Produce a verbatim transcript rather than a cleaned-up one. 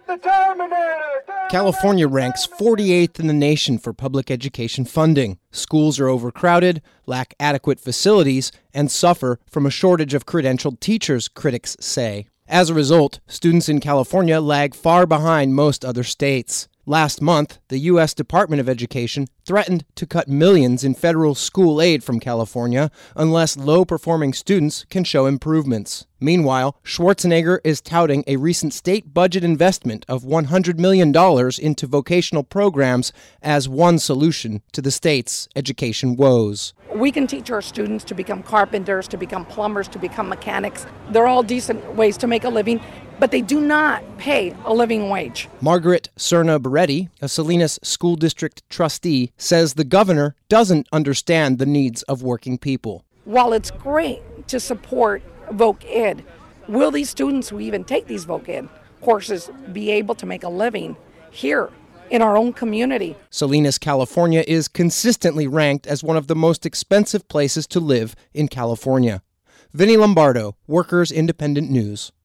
the Terminator! California ranks forty-eighth in the nation for public education funding. Schools are overcrowded, lack adequate facilities, and suffer from a shortage of credentialed teachers, critics say. As a result, students in California lag far behind most other states. Last month, the U S Department of Education threatened to cut millions in federal school aid from California unless low-performing students can show improvements. Meanwhile, Schwarzenegger is touting a recent state budget investment of one hundred million dollars into vocational programs as one solution to the state's education woes. We can teach our students to become carpenters, to become plumbers, to become mechanics. They're all decent ways to make a living, but they do not pay a living wage. Margaret Cerna Beretti, a Salinas School District trustee, says the governor doesn't understand the needs of working people. While it's great to support Voc Ed, will these students who even take these Voc Ed courses be able to make a living here in our own community? Salinas, California is consistently ranked as one of the most expensive places to live in California. Vinny Lombardo, Workers Independent News.